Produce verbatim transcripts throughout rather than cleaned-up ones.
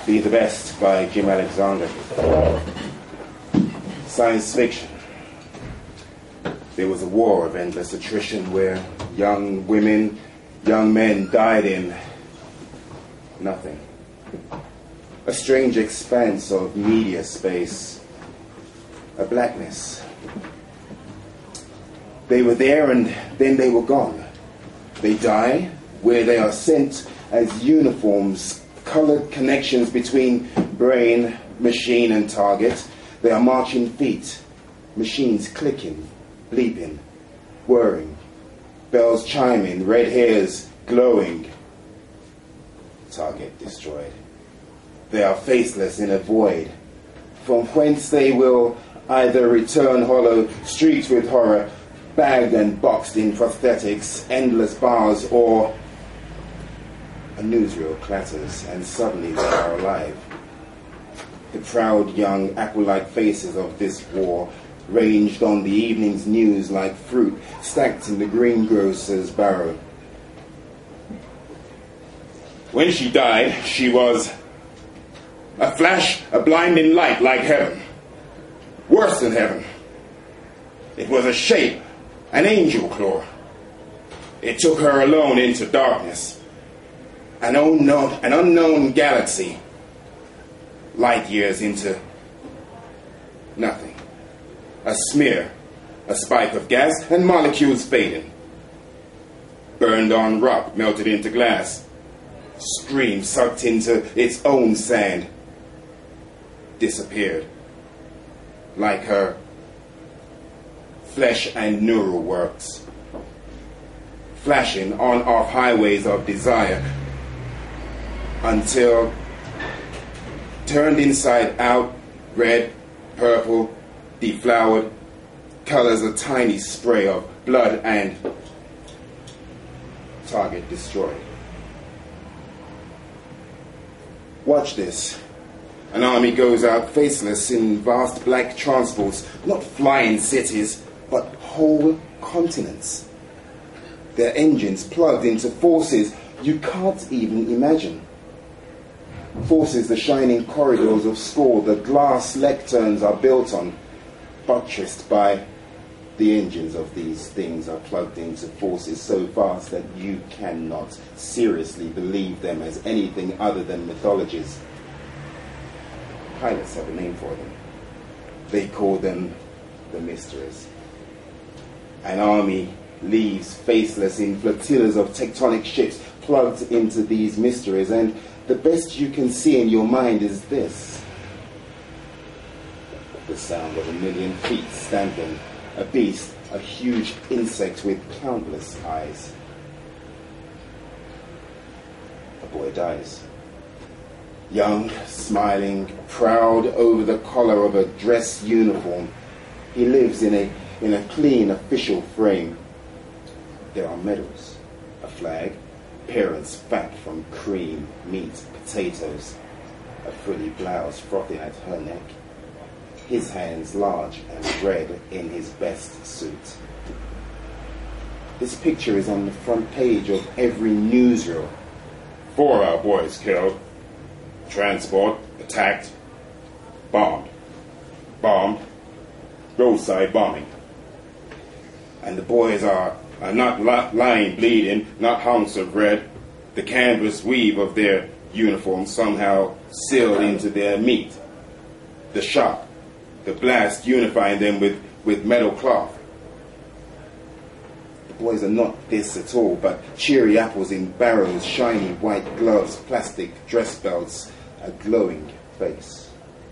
Be the Best by Jim Alexander. Science fiction. There was a war of endless attrition where young women, young men died in nothing. A strange expanse of media space. A blackness. They were there and then they were gone. They die where they are sent as uniforms, colored connections between brain, machine, and target. They are marching feet, machines clicking, bleeping, whirring, bells chiming, red hairs glowing. Target destroyed. They are faceless in a void, from whence they will either return hollow, streets with horror, bagged and boxed in prosthetics, endless bars, or a newsreel clatters, and suddenly they are alive. The proud young aqua-like faces of this war ranged on the evening's news like fruit stacked in the greengrocer's barrow. When she died, she was a flash, a blinding light like heaven. Worse than heaven. It was a shape, an angel claw. It took her alone into darkness. An unknown, an unknown galaxy, light years into nothing. A smear, a spike of gas, and molecules fading. Burned on rock, melted into glass. Stream sucked into its own sand. Disappeared. Like her flesh and neural works. Flashing on-off highways of desire. Until turned inside out, red, purple, deflowered, colors a tiny spray of blood and target destroyed. Watch this. An army goes out faceless in vast black transports, not flying cities, but whole continents. Their engines plugged into forces you can't even imagine. Forces the shining corridors of school, the glass lecterns are built on, buttressed by the engines of these things are plugged into forces so fast that you cannot seriously believe them as anything other than mythologies. Pilots have a name for them. They call them the mysteries. An army leaves faceless in flotillas of tectonic ships plugged into these mysteries, and the best you can see in your mind is this. The sound of a million feet stamping, a beast, a huge insect with countless eyes. A boy dies. Young, smiling, proud over the collar of a dress uniform. He lives in a, in a clean official frame. There are medals, a flag, parents fat from cream, meat, potatoes, a frilly blouse frothing at her neck, his hands large and red in his best suit. This picture is on the front page of every newsreel. Four our boys killed, transport attacked, bombed, bombed, roadside bombing. And the boys are are not lying bleeding, not hunks of red. The canvas weave of their uniform somehow sealed into their meat. The shock, the blast unifying them with, with metal cloth. The boys are not this at all, but cheery apples in barrels, shiny white gloves, plastic dress belts, a glowing face.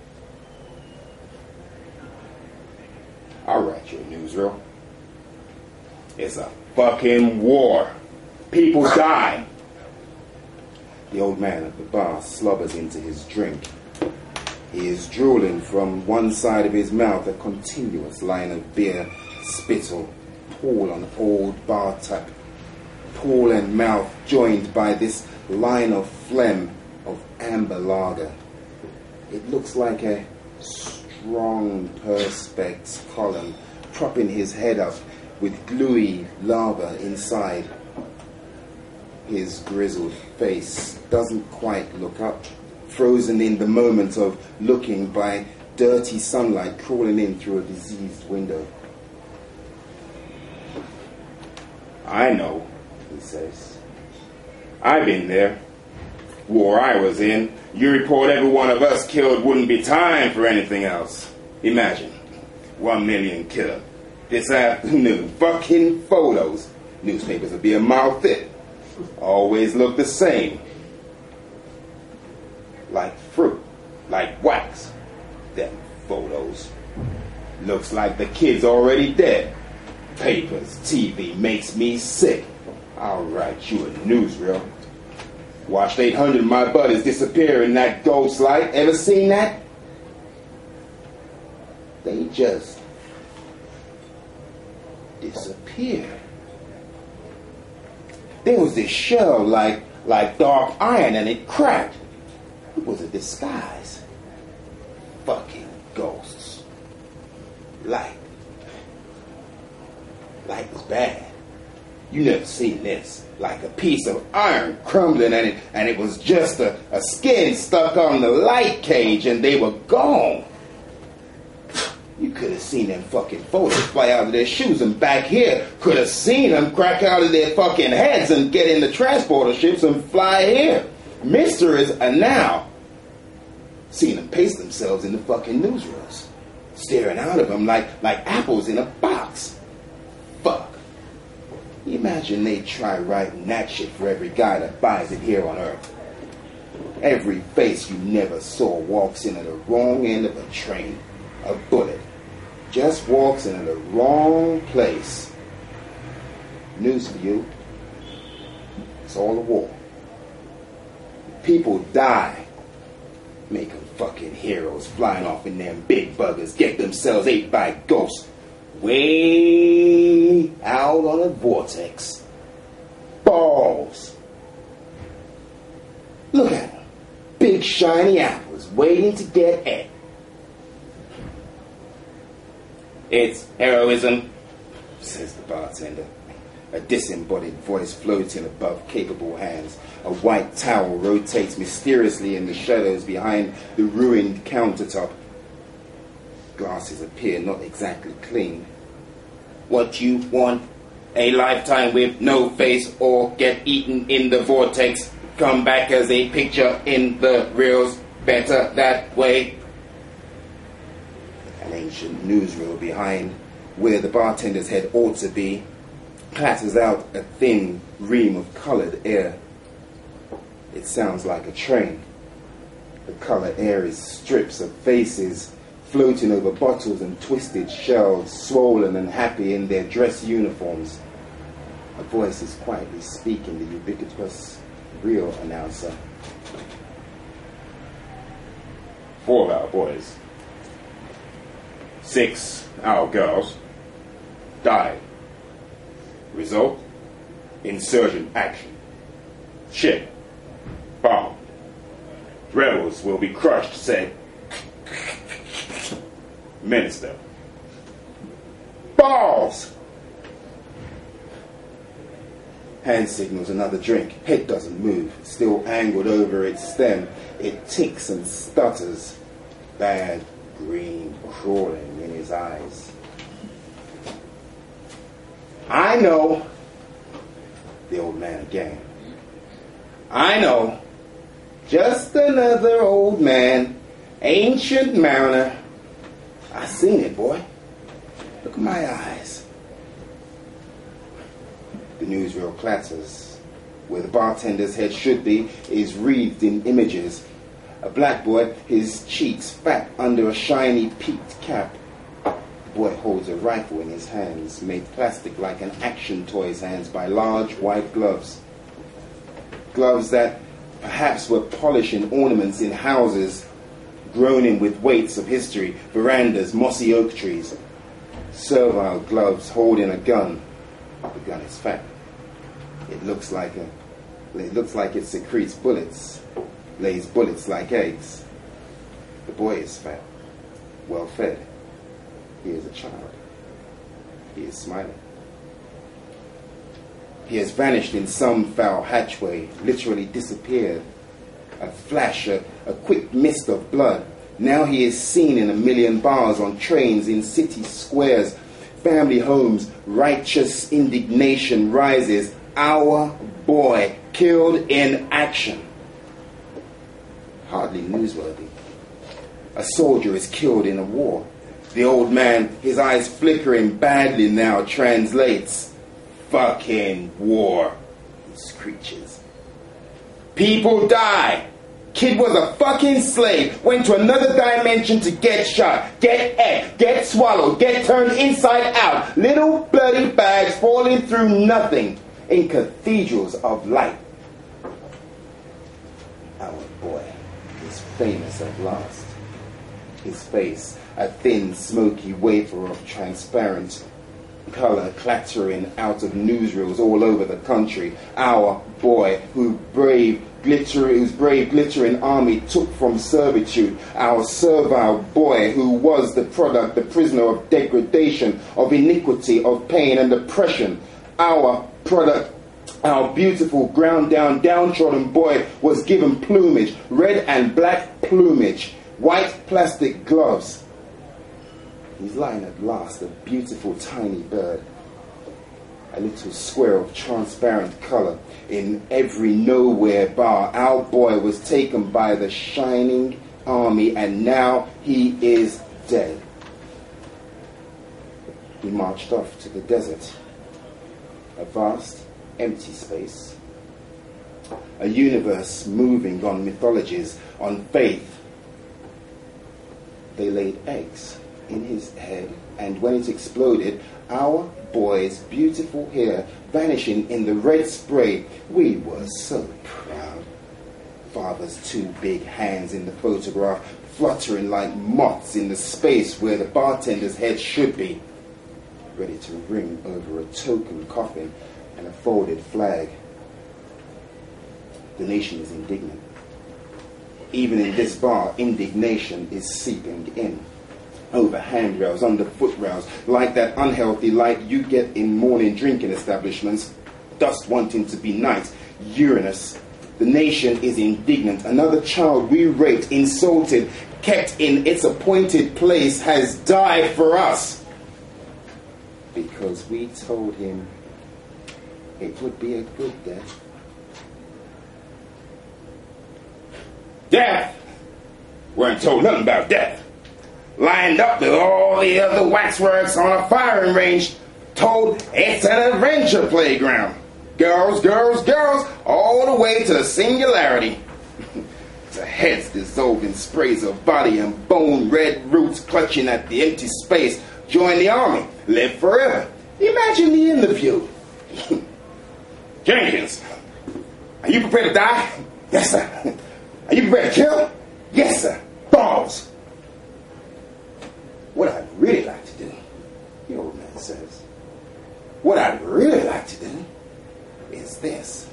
I'll write you a newsreel. It's a fucking war. People die. The old man at the bar slobbers into his drink. He is drooling from one side of his mouth, a continuous line of beer, spittle, pool on old bar tap. Pool and mouth joined by this line of phlegm of amber lager. It looks like a strong perspex column propping his head up with gluey lava inside. His grizzled face doesn't quite look up frozen in the moment of looking by dirty sunlight crawling in through a diseased window. I know, he says. I've been there. War I was in, you report every one of us killed wouldn't be time for anything else. Imagine, one million killed. This afternoon, fucking photos. Newspapers would be a mile thick. Always look the same. Like fruit, like wax. Them photos. Looks like the kid's already dead. Papers, T V makes me sick. I'll write you a newsreel. Watched eight hundred of my buddies disappear in that ghost light. Ever seen that? They just disappeared. There was this shell like, like dark iron and it cracked. It was a disguise. Fucking ghosts. Light. Light was bad. You never seen this. Like a piece of iron crumbling and it, and it was just a, a skin stuck on the light cage and they were gone. You could have seen them fucking photos fly out of their shoes, and back here could have seen them crack out of their fucking heads and get in the transporter ships and fly here. Mysteries are now. Seen them paste themselves in the fucking newsreels, staring out of them like, like apples in a box. Fuck. Imagine they try writing that shit for every guy that buys it here on Earth. Every face you never saw walks in at the wrong end of a train. A bullet just walks into the wrong place. News for you. It's all a war. People die. Make them fucking heroes flying off in them big buggers. Get themselves ate by ghosts. Way out on a vortex. Balls. Look at them. Big shiny apples waiting to get ate. It's heroism, says the bartender. A disembodied voice floating above capable hands. A white towel rotates mysteriously in the shadows behind the ruined countertop. Glasses appear not exactly clean. What you want? A lifetime with no face or get eaten in the vortex. Come back as a picture in the reels. Better that way. An ancient newsreel behind where the bartender's head ought to be clatters out a thin ream of colored air. It sounds like a train. The colored air is strips of faces floating over bottles and twisted shells, swollen and happy in their dress uniforms. A voice is quietly speaking, the ubiquitous real announcer. Four of our boys, six our girls, died. Result? Insurgent action. Ship. Bombed. Rebels will be crushed, said Minister. Balls! Hand signals another drink. Head doesn't move. Still angled over its stem. It ticks and stutters. Bad green crawling in his eyes. I know. The old man again. I know. Just another old man. Ancient mariner. I seen it, boy. Look at my eyes. The newsreel clatters. Where the bartender's head should be is wreathed in images. A black boy, his cheeks fat under a shiny peaked cap. The boy holds a rifle in his hands, made plastic like an action toy's hands by large white gloves. Gloves that perhaps were polishing ornaments in houses, groaning with weights of history, verandas, mossy oak trees. Servile gloves holding a gun. The gun is fat. It looks like a, it looks like it secretes bullets, lays bullets like eggs. The boy is fat, well fed. He is a child. He is smiling. He has vanished in some foul hatchway, literally disappeared. A flash, a, a quick mist of blood. Now he is seen in a million bars, on trains, in city squares, family homes. Righteous indignation rises. Our boy killed in action. Hardly newsworthy. A soldier is killed in a war. The old man, his eyes flickering badly now, translates. Fucking war, he screeches. People die. Kid was a fucking slave, went to another dimension to get shot, get ate, get swallowed, get turned inside out. Little bloody bags falling through nothing in cathedrals of light. Our boy is famous at last. His face, a thin, smoky wafer of transparent color clattering out of newsreels all over the country. Our boy, who brave, glittering, whose brave, glittering army took from servitude. Our servile boy, who was the product, the prisoner of degradation, of iniquity, of pain and oppression. Our product, our beautiful, ground down, downtrodden boy was given plumage, red and black plumage, white plastic gloves. He's lying at last, a beautiful tiny bird. A little square of transparent color in every nowhere bar. Our boy was taken by the shining army and now he is dead. He marched off to the desert. A vast, empty space. A universe moving on mythologies, on faith. They laid eggs in his head, and when it exploded, our boy's beautiful hair vanishing in the red spray. We were so proud. Father's two big hands in the photograph, fluttering like moths in the space where the bartender's head should be, ready to ring over a token coffin and a folded flag. The nation is indignant. Even in this bar, indignation is seeping in. Over handrails, under footrails, like that unhealthy light you get in morning drinking establishments, dust wanting to be night, Uranus. The nation is indignant. Another child we raped, insulted, kept in its appointed place has died for us. Because we told him it would be a good death. Death? Weren't told nothing about death. Lined up with all the other waxworks on a firing range, told it's an adventure playground. Girls, girls, girls, all the way to the singularity. To heads dissolving sprays of body and bone, red roots clutching at the empty space. Join the army, live forever. Imagine the interview. Jenkins, are you prepared to die? Yes, sir. Are you prepared to kill? Yes, sir. Balls. What I'd really like to do, the old man says, what I'd really like to do is this.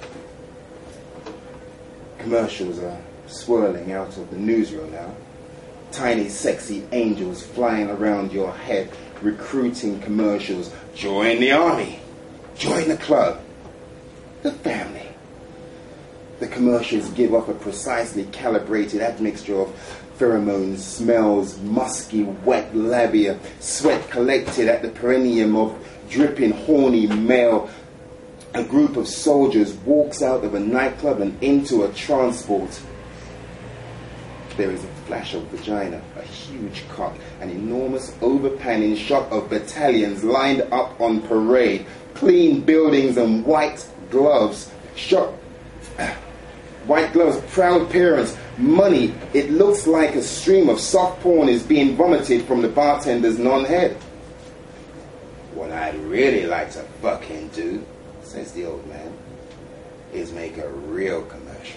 Commercials are swirling out of the newsreel now. Tiny, sexy angels flying around your head, recruiting commercials. Join the army. Join the club. The family. The commercials give off a precisely calibrated admixture of pheromones, smells, musky, wet labia, sweat collected at the perineum of dripping, horny male. A group of soldiers walks out of a nightclub and into a transport. There is a flash of vagina, a huge cock, an enormous overpanning shot of battalions lined up on parade, clean buildings and white gloves, shot, white gloves, proud parents, money. It looks like a stream of soft porn is being vomited from the bartender's non-head. What I'd really like to fucking do, says the old man, is make a real commercial.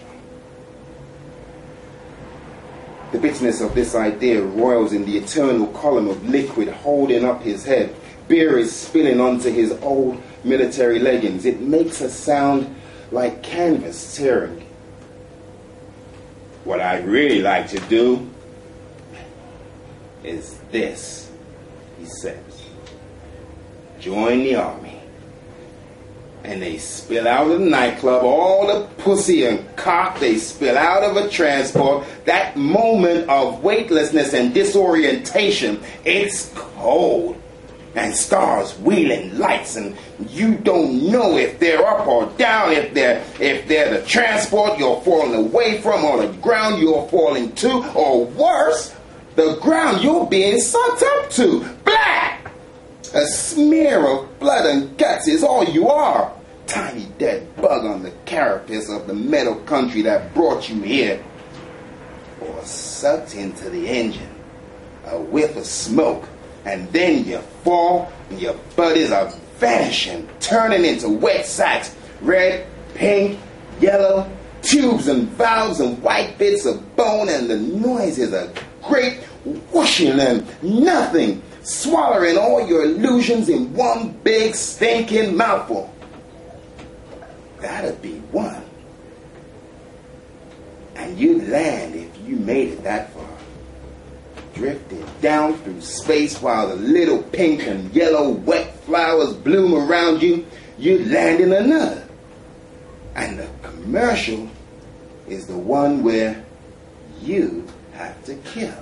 The bitterness of this idea roils in the eternal column of liquid holding up his head. Beer is spilling onto his old military leggings. It makes a sound like canvas tearing. What I'd really like to do is this, he says. Join the army. And they spill out of the nightclub, all the pussy and cock they spill out of a transport. That moment of weightlessness and disorientation, it's cold. And stars wheeling lights, and you don't know if they're up or down, if they're if they're the transport you're falling away from, or the ground you're falling to, or worse, the ground you're being sucked up to. Black! A smear of blood and guts is all you are. Tiny dead bug on the carapace of the metal country that brought you here. Or sucked into the engine. A whiff of smoke. And then you fall and your buddies are vanishing, turning into wet sacks. Red, pink, yellow, tubes and valves and white bits of bone, and the noise is a great whooshing and nothing. Swallowing all your illusions in one big stinking mouthful. That'd be one. And you'd land if you made it that far. Drifting down through space while the little pink and yellow wet flowers bloom around you, you'd land in another. And the commercial is the one where you have to kill.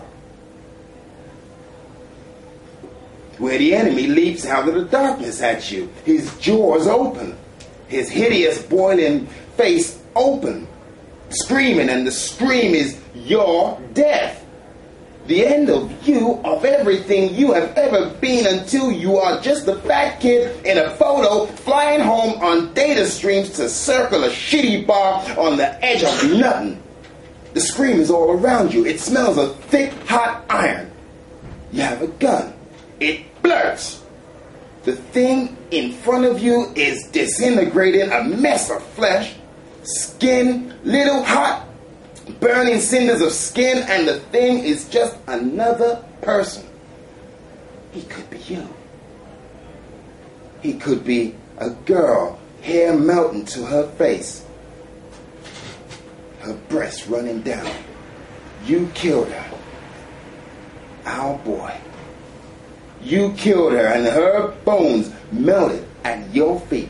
Where the enemy leaps out of the darkness at you, his jaws open, his hideous boiling face open, screaming, and the scream is your death. The end of you, of everything you have ever been, until you are just a fat kid in a photo flying home on data streams to circle a shitty bar on the edge of nothing. The scream is all around you. It smells of thick, hot iron. You have a gun. It blurts. The thing in front of you is disintegrating, a mess of flesh, skin, little hot, burning cinders of skin, and the thing is just another person. He could be you. He could be a girl, hair melting to her face, her breasts running down. You killed her. Our boy. You killed her, and her bones melted at your feet.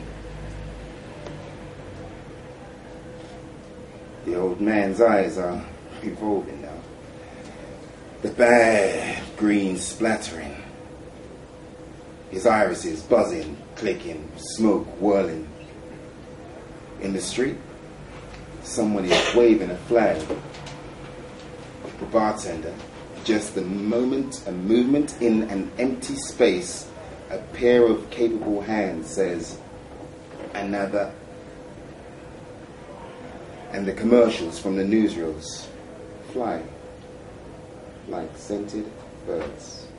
The old man's eyes are revolving now. The bad green splattering. His irises buzzing, clicking, smoke whirling. In the street, someone is waving a flag. The bartender. Just a moment, a movement in an empty space, a pair of capable hands says, another. And the commercials from the newsreels fly like scented birds.